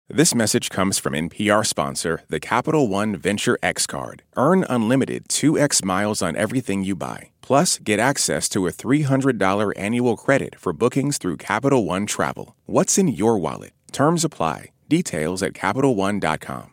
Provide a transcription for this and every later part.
This message comes from NPR sponsor, the Capital One Venture X Card. Earn unlimited 2x miles on everything you buy. Plus, get access to a $300 annual credit for bookings through Capital One Travel. What's in your wallet? Terms apply. Details at CapitalOne.com.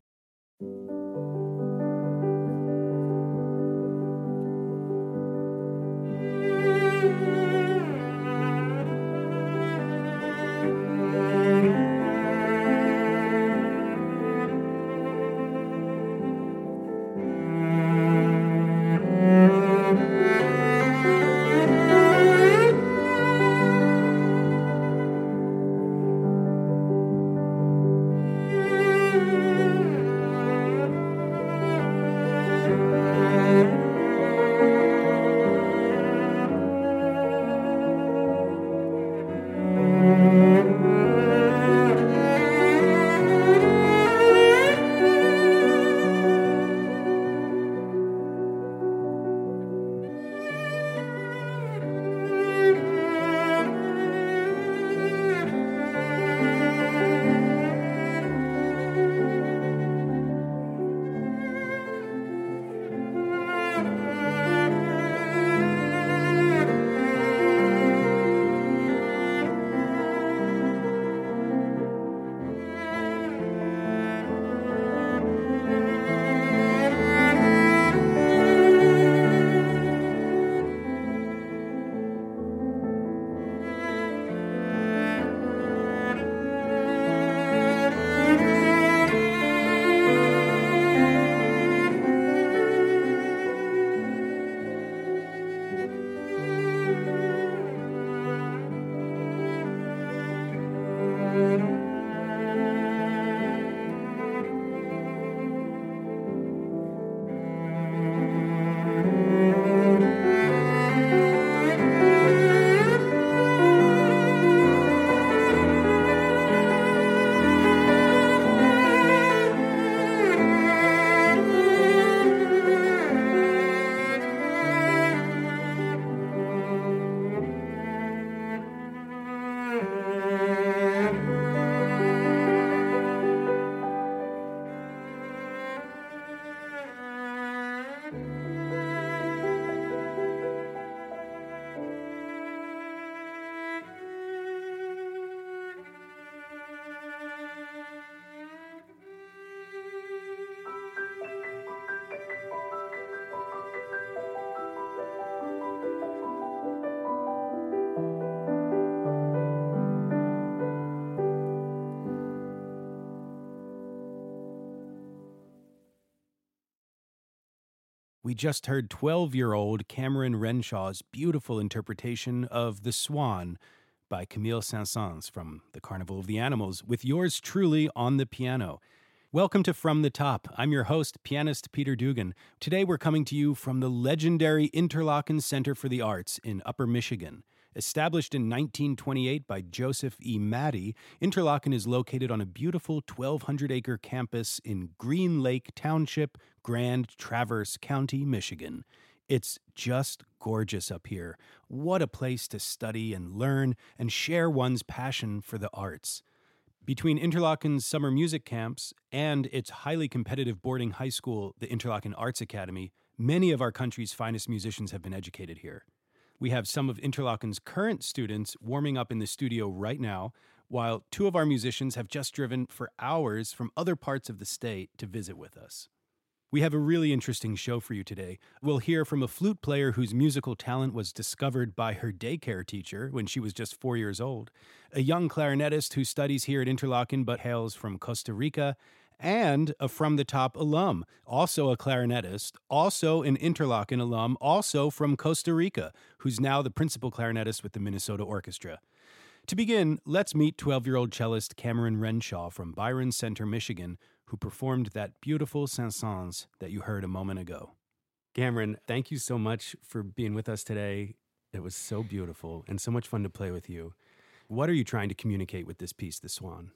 We just heard 12-year-old Cameron Renshaw's beautiful interpretation of The Swan by Camille Saint-Saëns from The Carnival of the Animals, with yours truly on the piano. Welcome to From the Top. I'm your host, pianist Peter Dugan. Today we're coming to you from the legendary Interlochen Center for the Arts in Upper Michigan. Established in 1928 by Joseph E. Matty, Interlochen is located on a beautiful 1,200-acre campus in Green Lake Township, Grand Traverse County, Michigan. It's just gorgeous up here. What a place to study and learn and share one's passion for the arts. Between Interlochen's summer music camps and its highly competitive boarding high school, the Interlochen Arts Academy, many of our country's finest musicians have been educated here. We have some of Interlochen's current students warming up in the studio right now, while two of our musicians have just driven for hours from other parts of the state to visit with us. We have a really interesting show for you today. We'll hear from a flute player whose musical talent was discovered by her daycare teacher when she was just 4 years old, a young clarinetist who studies here at Interlochen but hails from Costa Rica, and a From the Top alum, also a clarinetist, also an Interlochen alum, also from Costa Rica, who's now the principal clarinetist with the Minnesota Orchestra. To begin, let's meet 12-year-old cellist Cameron Renshaw from Byron Center, Michigan, who performed that beautiful Saint-Saëns that you heard a moment ago. Cameron, thank you so much for being with us today. It was so beautiful and so much fun to play with you. What are you trying to communicate with this piece, The Swan?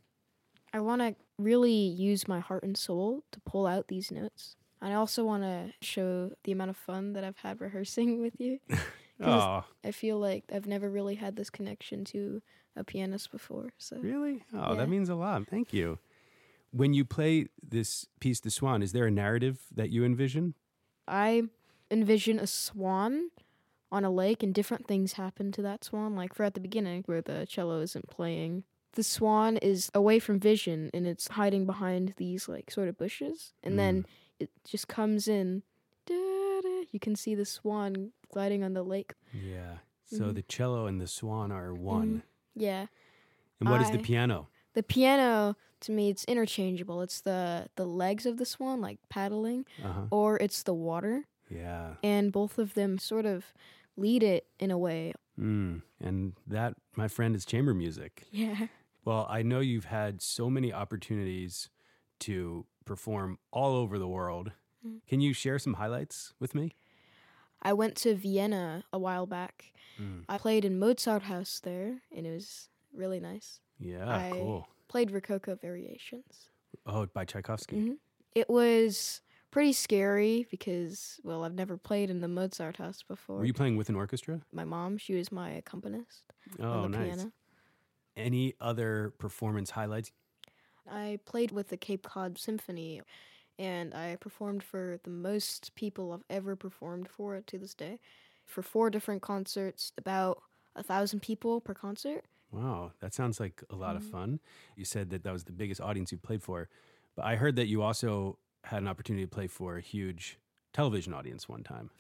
I want to really use my heart and soul to pull out these notes. I also want to show the amount of fun that I've had rehearsing with you. I feel like I've never really had this connection to a pianist before. So Really? Yeah. That means a lot. Thank you. When you play this piece, The Swan, is there a narrative that you envision? I envision a swan on a lake, and different things happen to that swan. Like for at the beginning, where the cello isn't playing, the swan is away from vision, and it's hiding behind these like sort of bushes. And then it just comes in. Da-da, you can see the swan gliding on the lake. Yeah. So the cello and the swan are one. Yeah. And what is the piano? The piano, to me, it's interchangeable. It's the legs of the swan, like paddling, or it's the water. Yeah. And both of them sort of lead it in a way. And that, my friend, is chamber music. Yeah. Well, I know you've had so many opportunities to perform all over the world. Can you share some highlights with me? I went to Vienna a while back. I played in Mozart House there, and it was really nice. Yeah, cool. Played Rococo Variations. Oh, by Tchaikovsky. It was pretty scary because, well, I've never played in the Mozart House before. Were you playing with an orchestra? My mom, she was my accompanist Oh, on the nice. piano. Any other performance highlights? I played with the Cape Cod Symphony, and I performed for the most people I've ever performed for to this day. For 4 different concerts, about 1,000 people per concert. Wow, that sounds like a lot of fun. You said that was the biggest audience you played for, but I heard that you also had an opportunity to play for a huge television audience one time.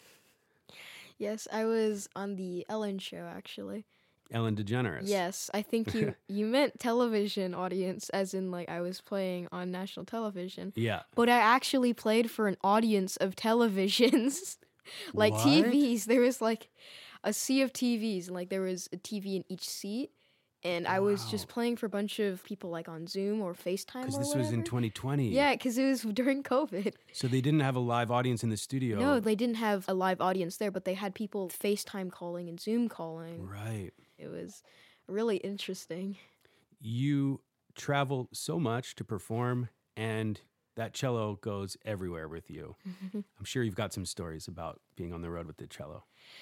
Yes, I was on the Ellen show, actually. Ellen DeGeneres. Yes, I think you meant television audience, as in like I was playing on national television. Yeah. But I actually played for an audience of televisions, like What? TVs. There was like a sea of TVs, and like there was a TV in each seat. And I was just playing for a bunch of people like on Zoom or FaceTime or Because this whatever. was in 2020. Yeah, because it was during COVID. So they didn't have a live audience in the studio. No, they didn't have a live audience there, but they had people FaceTime calling and Zoom calling. Right. It was really interesting. You travel so much to perform, and that cello goes everywhere with you. I'm sure you've got some stories about being on the road with the cello.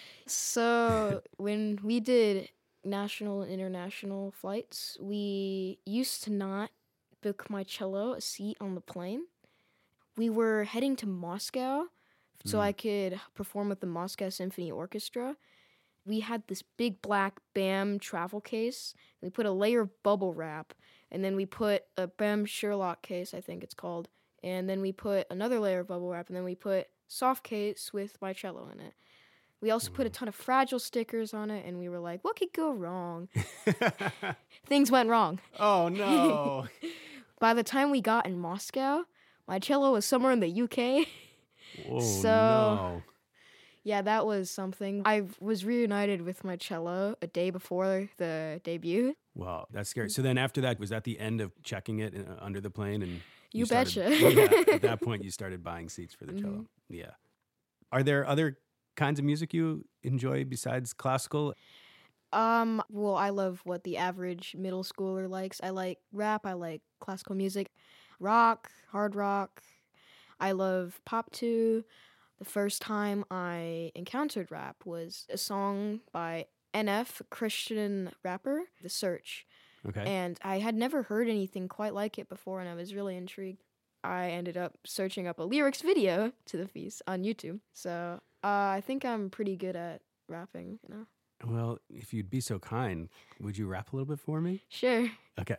So when we did national and international flights, we used to not book my cello a seat on the plane. We were heading to Moscow so I could perform with the Moscow Symphony Orchestra. We had this big black BAM travel case. We put a layer of bubble wrap, and then we put a BAM Sherlock case, I think it's called, and then we put another layer of bubble wrap, and then we put soft case with my cello in it. We also put a ton of Fragile stickers on it, and we were like, what could go wrong? Things went wrong. Oh, no. By the time we got in Moscow, my cello was somewhere in the UK. Oh, So- no. Yeah, that was something. I was reunited with my cello a day before the debut. Wow, that's scary. So then after that, was that the end of checking it under the plane? And You started- betcha. Yeah, at that point, you started buying seats for the cello. Yeah. Are there other kinds of music you enjoy besides classical? Well, I love what the average middle schooler likes. I like rap, I like classical music, rock, hard rock. I love pop too. The first time I encountered rap was a song by NF, a Christian rapper, The Search. Okay. And I had never heard anything quite like it before, and I was really intrigued. I ended up searching up a lyrics video to the piece on YouTube. So I think I'm pretty good at rapping, you know? Well, if you'd be so kind, would you rap a little bit for me? Sure. Okay.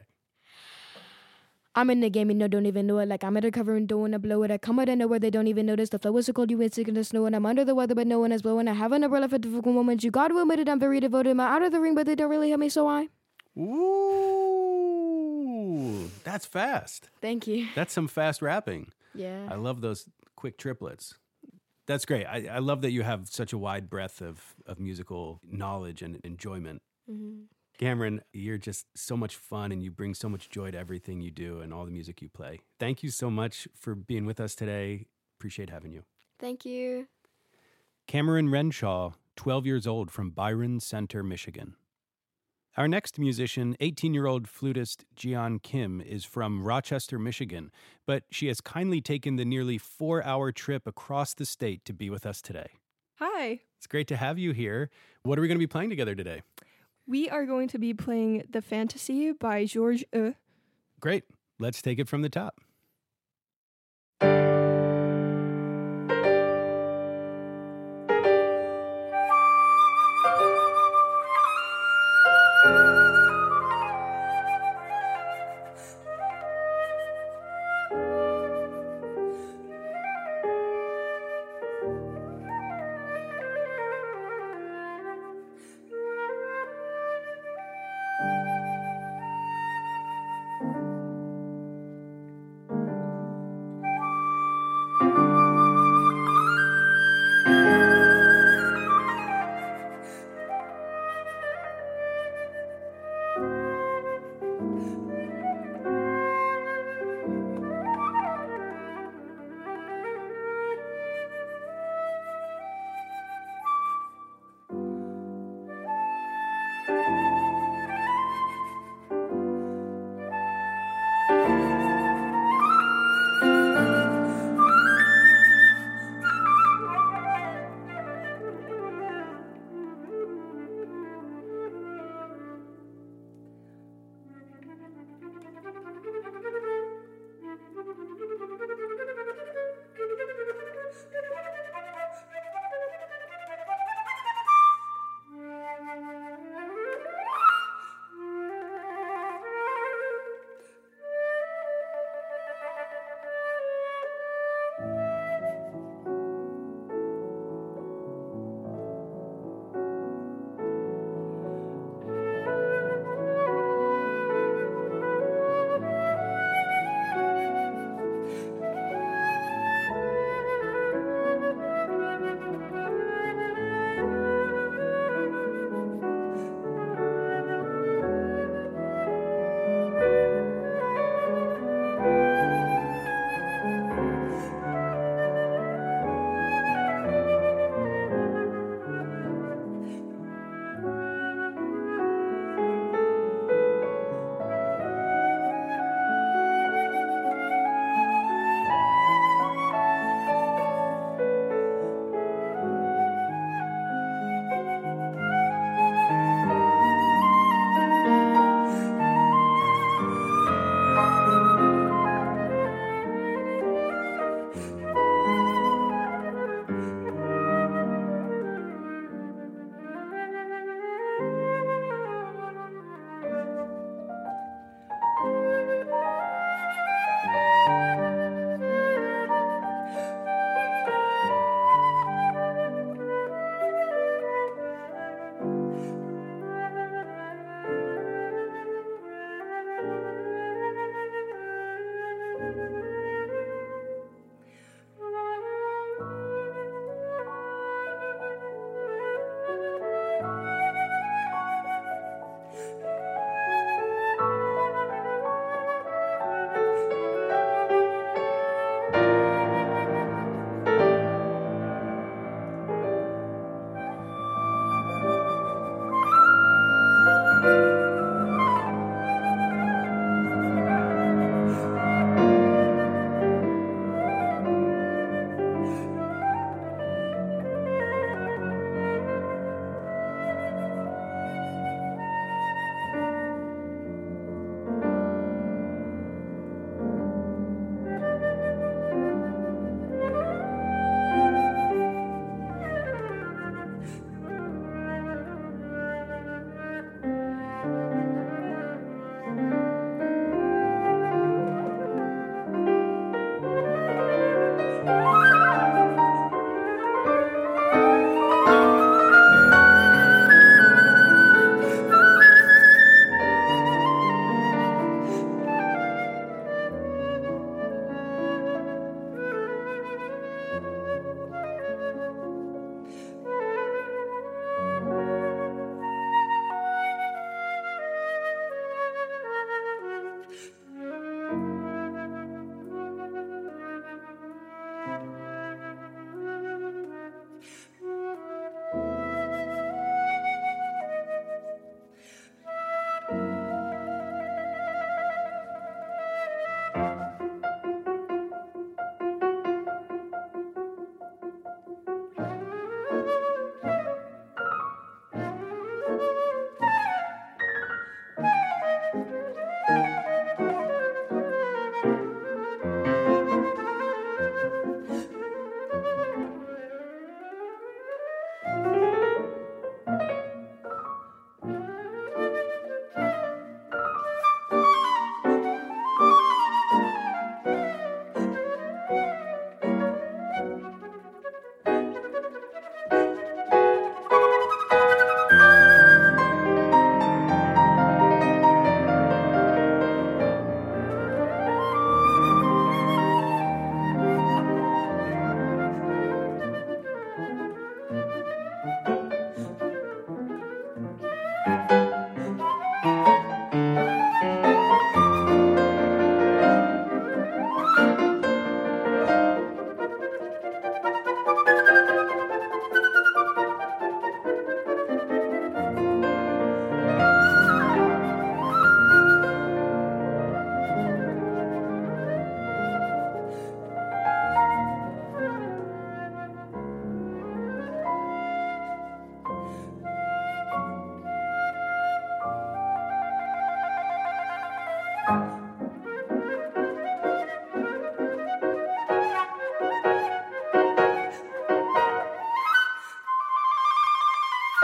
I'm in the game and no, don't even know it. Like I'm undercover and don't wanna blow it. I come out of nowhere, they don't even notice. The flow is so cold, you ain't sick in the snow. And I'm under the weather, but no one is blowing. I have an umbrella for difficult moments. You God will admit it, I'm very devoted. I'm out of the ring, but they don't really help me, so I. Ooh, that's fast. Thank you. That's some fast rapping. Yeah. I love those quick triplets. That's great. I love that you have such a wide breadth of musical knowledge and enjoyment. Mm-hmm. Cameron, you're just so much fun and you bring so much joy to everything you do and all the music you play. Thank you so much for being with us today. Appreciate having you. Thank you. Cameron Renshaw, 12 years old, from Byron Center, Michigan. Our next musician, 18-year-old flutist Jian Kim, is from Rochester, Michigan, but she has kindly taken the nearly 4-hour trip across the state to be with us today. Hi. It's great to have you here. What are we going to be playing together today? We are going to be playing The Fantasy by Georges. Great. let's take it from the top.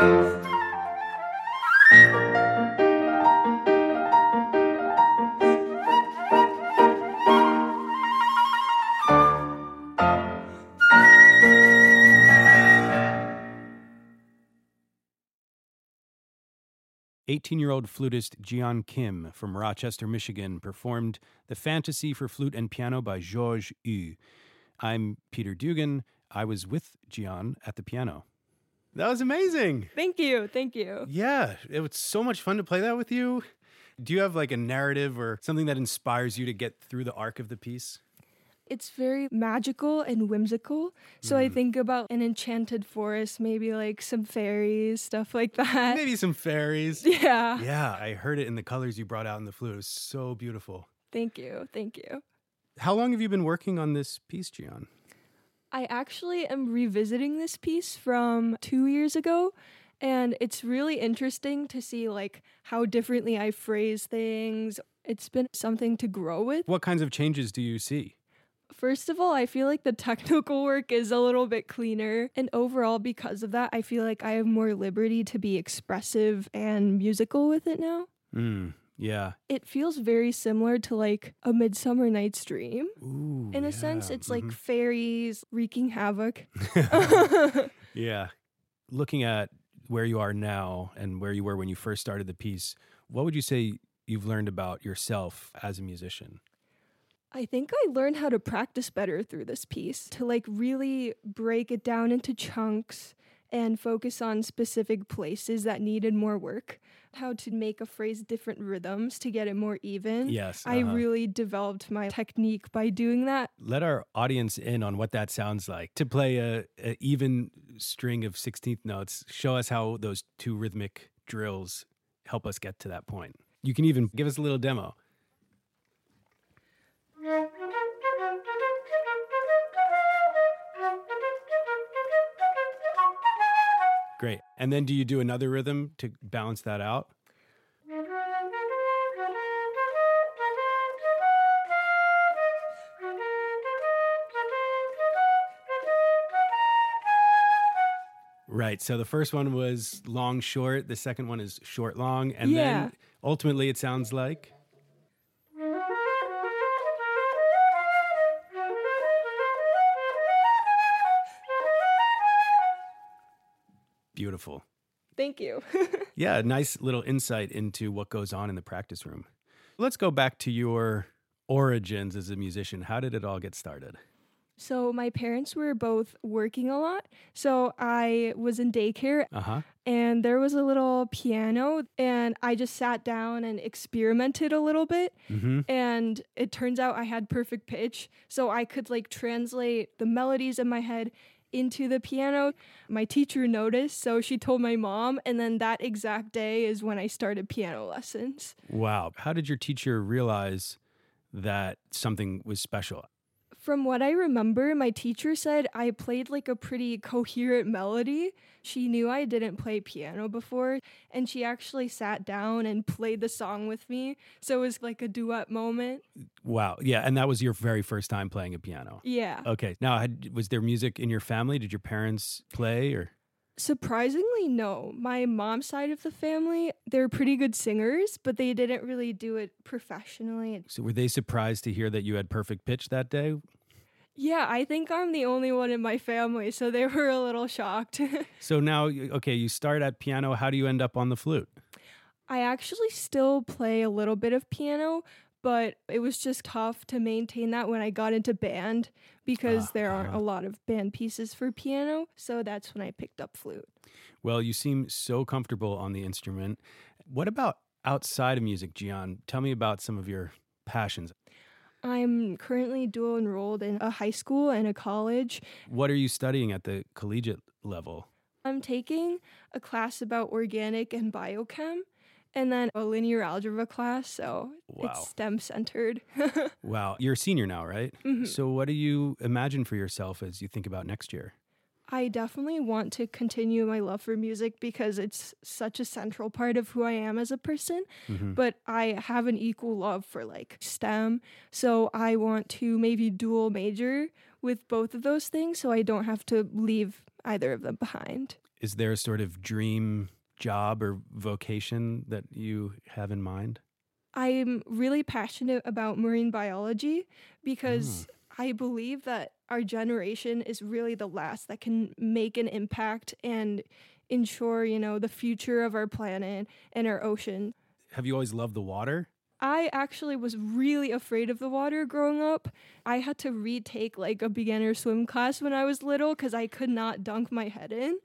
18-year-old flutist Jian Kim from Rochester, Michigan, performed The Fantasy for Flute and Piano by Georges Yu. I'm Peter Dugan. I was with Jian at the piano. That was amazing. Thank you. Thank you. Yeah, it was so much fun to play that with you. Do you have like a narrative or something that inspires you to get through the arc of the piece? It's very magical and whimsical. So I think about an enchanted forest, maybe like some fairies, stuff like that. Maybe some fairies. Yeah. Yeah, I heard it in the colors you brought out in the flute. It was so beautiful. Thank you. Thank you. How long have you been working on this piece, Jian? I actually am revisiting this piece from 2 years ago. And it's really interesting to see like how differently I phrase things. It's been something to grow with. What kinds of changes do you see? First of all, I feel like the technical work is a little bit cleaner. And overall, because of that, I feel like I have more liberty to be expressive and musical with it now. Yeah. It feels very similar to like A Midsummer Night's Dream. Ooh, in a sense, it's like fairies wreaking havoc. Yeah. Looking at where you are now and where you were when you first started the piece, what would you say you've learned about yourself as a musician? I think I learned how to practice better through this piece, to like really break it down into chunks and focus on specific places that needed more work, how to make a phrase different rhythms to get it more even. Yes. I really developed my technique by doing that. Let our audience in on what that sounds like. To play a even string of 16th notes, show us how those two rhythmic drills help us get to that point. You can even give us a little demo. Great. And then do you do another rhythm to balance that out? Right. So the first one was long, short. The second one is short, long. And then ultimately it sounds like... Beautiful. Thank you. Yeah, nice little insight into what goes on in the practice room. Let's go back to your origins as a musician. How did it all get started? So my parents were both working a lot. So I was in daycare and there was a little piano and I just sat down and experimented a little bit. And it turns out I had perfect pitch. So I could like translate the melodies in my head into the piano. My teacher noticed, so she told my mom, and then that exact day is when I started piano lessons. Wow. How did your teacher realize that something was special? From what I remember, my teacher said I played like a pretty coherent melody. She knew I didn't play piano before, and she actually sat down and played the song with me. So it was like a duet moment. Wow. Yeah. And that was your very first time playing a piano? Yeah. Okay. Now, was there music in your family? Did your parents play or? Surprisingly, no. My mom's side of the family, they're pretty good singers, but they didn't really do it professionally. So were they surprised to hear that you had perfect pitch that day? Yeah, I think I'm the only one in my family, so they were a little shocked. So now, okay, you start at piano. How do you end up on the flute? I actually still play a little bit of piano, but it was just tough to maintain that when I got into band because there aren't a lot of band pieces for piano. So that's when I picked up flute. Well, you seem so comfortable on the instrument. What about outside of music, Jian? Tell me about some of your passions. I'm currently dual enrolled in a high school and a college. What are you studying at the collegiate level? I'm taking a class about organic and biochem, and then a linear algebra class, so it's STEM-centered. Wow. You're a senior now, right? So what do you imagine for yourself as you think about next year? I definitely want to continue my love for music because it's such a central part of who I am as a person, but I have an equal love for like STEM, so I want to maybe dual major with both of those things so I don't have to leave either of them behind. Is there a sort of dream job or vocation that you have in mind? I'm really passionate about marine biology because I believe that our generation is really the last that can make an impact and ensure, the future of our planet and our ocean. Have you always loved the water? I actually was really afraid of the water growing up. I had to retake like a beginner swim class when I was little because I could not dunk my head in.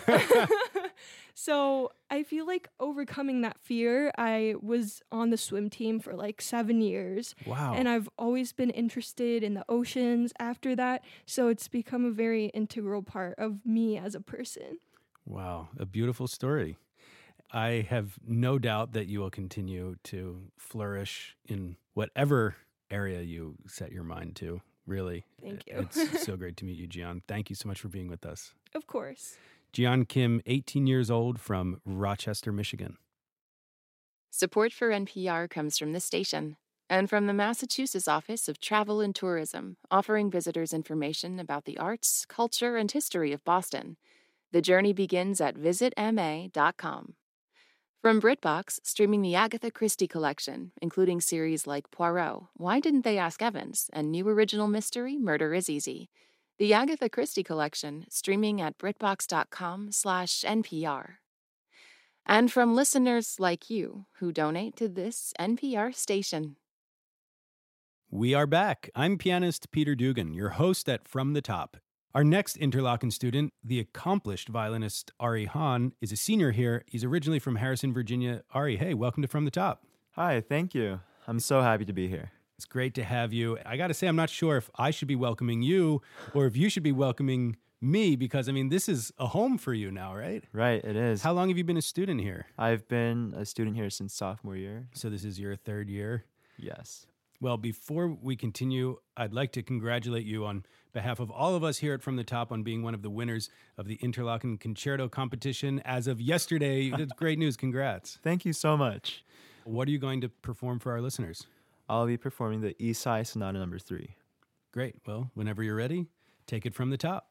So I feel like overcoming that fear, I was on the swim team for like 7 years. Wow. And I've always been interested in the oceans after that. So it's become a very integral part of me as a person. Wow. A beautiful story. I have no doubt that you will continue to flourish in whatever area you set your mind to, really. Thank you. It's so great to meet you, Jian. Thank you so much for being with us. Of course. Jian Kim, 18 years old, from Rochester, Michigan. Support for NPR comes from this station and from the Massachusetts Office of Travel and Tourism, offering visitors information about the arts, culture, and history of Boston. The journey begins at visitma.com. From BritBox, streaming the Agatha Christie collection, including series like Poirot, Why Didn't They Ask Evans, and new original mystery, Murder is Easy. The Agatha Christie collection, streaming at BritBox.com/NPR. And from listeners like you who donate to this NPR station. We are back. I'm pianist Peter Dugan, your host at From the Top. Our next Interlochen student, the accomplished violinist Ari Hahn, is a senior here. He's originally from Harrison, Virginia. Ari, hey, welcome to From the Top. Hi, thank you. I'm so happy to be here. It's great to have you. I got to say, I'm not sure if I should be welcoming you or if you should be welcoming me because, this is a home for you now, right? Right, it is. How long have you been a student here? I've been a student here since sophomore year. So this is your third year? Yes. Well, before we continue, I'd like to congratulate you on behalf of all of us here at From the Top on being one of the winners of the Interlochen Concerto competition as of yesterday. That's great news. Congrats. Thank you so much. What are you going to perform for our listeners? I'll be performing the Isai Sonata No. 3. Great. Well, whenever you're ready, take it from the top.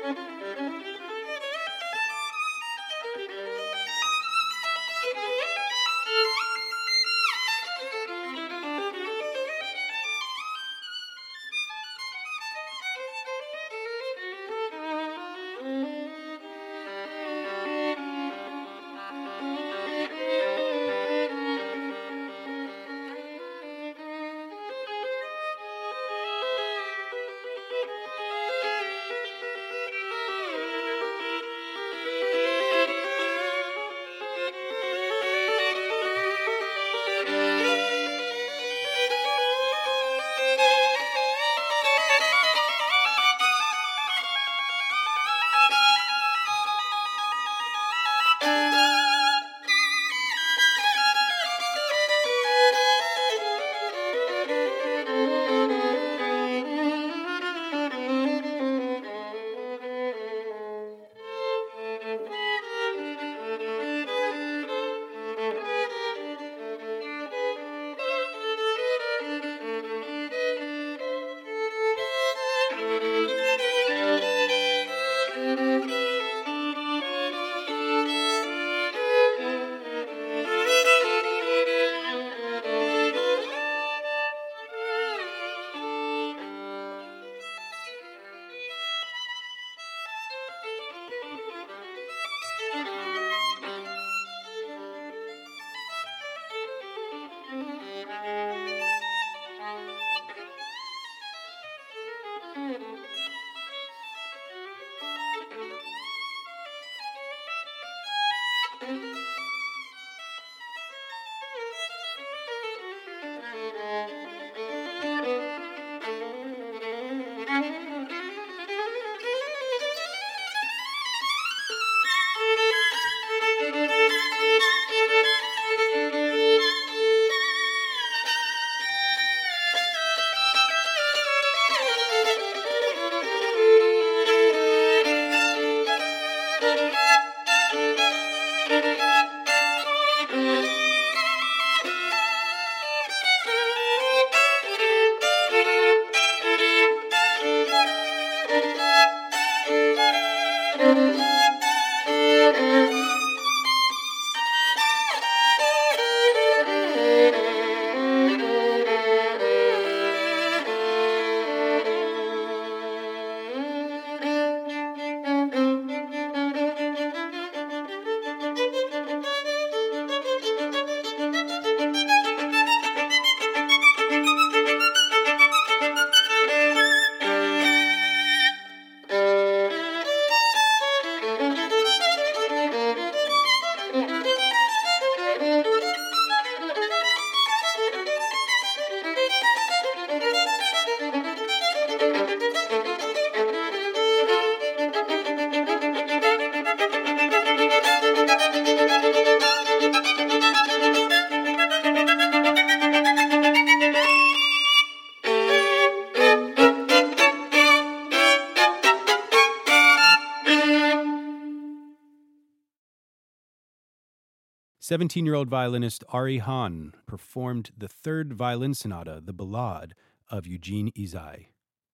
17-year-old violinist Ari Hahn performed the third violin sonata, the Ballade, of Eugene Izai.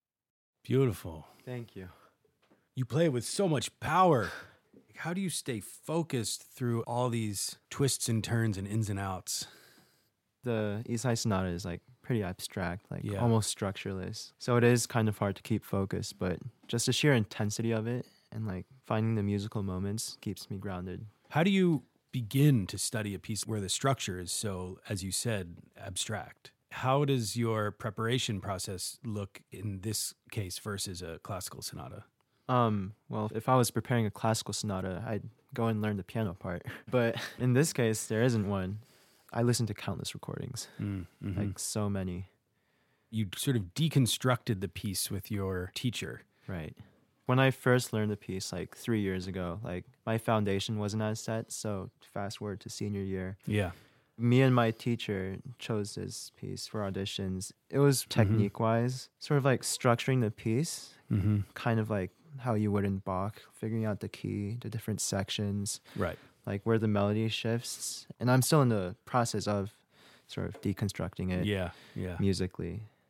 Beautiful. Thank you. You play with so much power. How do you stay focused through all these twists and turns and ins and outs? The Izai sonata is like pretty abstract, almost structureless. So it is kind of hard to keep focused, but just the sheer intensity of it and like finding the musical moments keeps me grounded. How do you begin to study a piece where the structure is so, as you said, abstract? How does your preparation process look in this case versus a classical sonata? Well, if I was preparing a classical sonata, I'd go and learn the piano part. But in this case, there isn't one. I listened to countless recordings, like so many. You sort of deconstructed the piece with your teacher. Right. When I first learned the piece, like 3 years ago, like my foundation wasn't as set. So fast forward to senior year. Yeah. Me and my teacher chose this piece for auditions. It was technique-wise, sort of like structuring the piece, kind of like how you would in Bach, figuring out the key, the different sections, right? Like where the melody shifts. And I'm still in the process of sort of deconstructing it musically.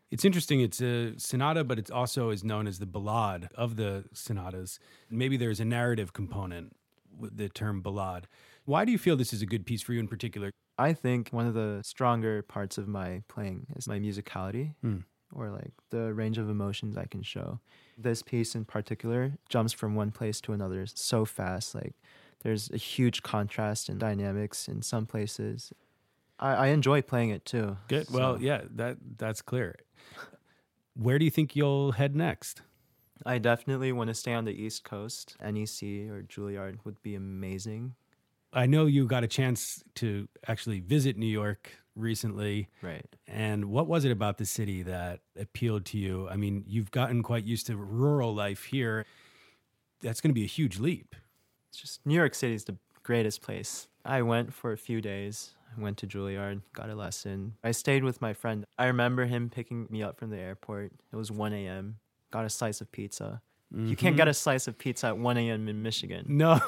It's interesting. It's a sonata, but it also is known as the ballade of the sonatas. Maybe there's a narrative component with the term ballade. Why do you feel this is a good piece for you in particular? I think one of the stronger parts of my playing is my musicality, or like the range of emotions I can show. This piece in particular jumps from one place to another so fast. Like there's a huge contrast and dynamics in some places. I enjoy playing it too. Good. So. Well, yeah, that's clear. Where do you think you'll head next? I definitely want to stay on the East Coast. NEC or Juilliard would be amazing. I know you got a chance to actually visit New York recently. Right. And what was it about the city that appealed to you? I mean, you've gotten quite used to rural life here. That's going to be a huge leap. It's just New York City is the greatest place. I went for a few days. I went to Juilliard, got a lesson. I stayed with my friend. I remember him picking me up from the airport. It was 1 a.m. Got a slice of pizza. You can't get a slice of pizza at 1 a.m. in Michigan. No.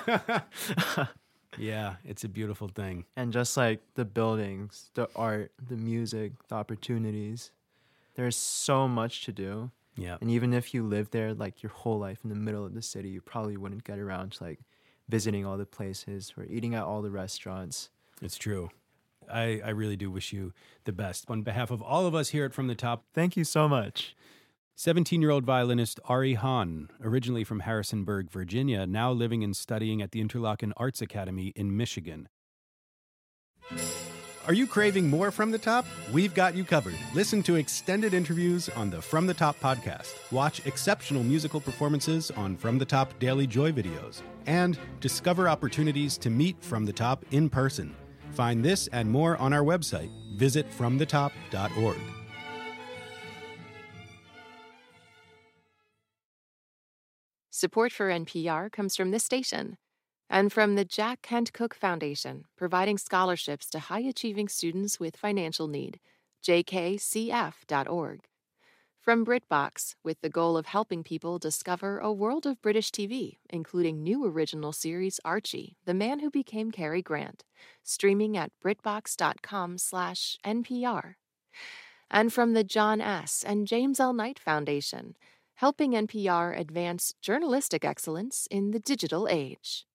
Yeah, it's a beautiful thing. And just like the buildings, the art, the music, the opportunities, there's so much to do. Yeah. And even if you live there like your whole life in the middle of the city, you probably wouldn't get around to like visiting all the places or eating at all the restaurants. It's true. I really do wish you the best. On behalf of all of us here at From the Top, thank you so much. 17-year-old violinist Ari Hahn, originally from Harrisonburg, Virginia, now living and studying at the Interlochen Arts Academy in Michigan. Are you craving more From the Top? We've got you covered. Listen to extended interviews on the From the Top podcast. Watch exceptional musical performances on From the Top Daily Joy videos. And discover opportunities to meet From the Top in person. Find this and more on our website. Visit fromthetop.org. Support for NPR comes from this station and from the Jack Kent Cooke Foundation, providing scholarships to high-achieving students with financial need, jkcf.org. From BritBox, with the goal of helping people discover a world of British TV, including new original series Archie, The Man Who Became Cary Grant, streaming at BritBox.com/NPR. And from the John S. and James L. Knight Foundation, helping NPR advance journalistic excellence in the digital age.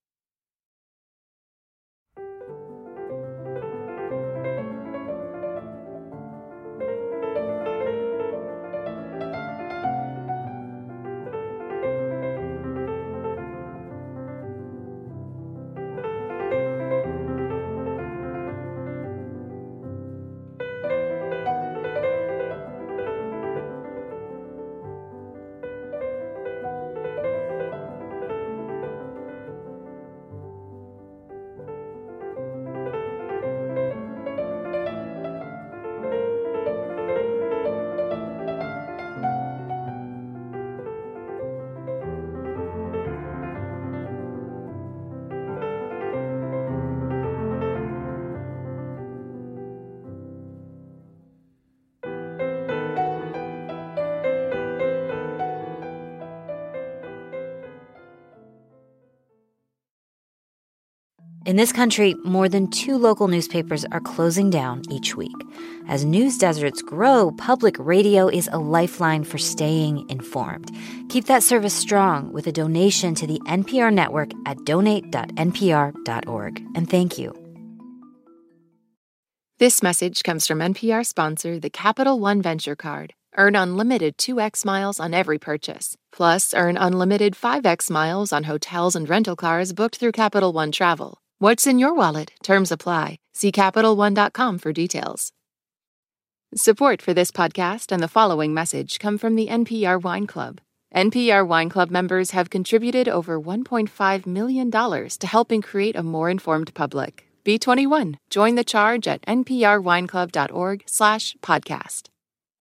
In this country, more than 2 local newspapers are closing down each week. As news deserts grow, public radio is a lifeline for staying informed. Keep that service strong with a donation to the NPR network at donate.npr.org. And thank you. This message comes from NPR sponsor, the Capital One Venture Card. Earn unlimited 2x miles on every purchase. Plus, earn unlimited 5x miles on hotels and rental cars booked through Capital One Travel. What's in your wallet? Terms apply. See CapitalOne.com for details. Support for this podcast and the following message come from the NPR Wine Club. NPR Wine Club members have contributed over $1.5 million to helping create a more informed public. Be 21. Join the charge at nprwineclub.org/podcast.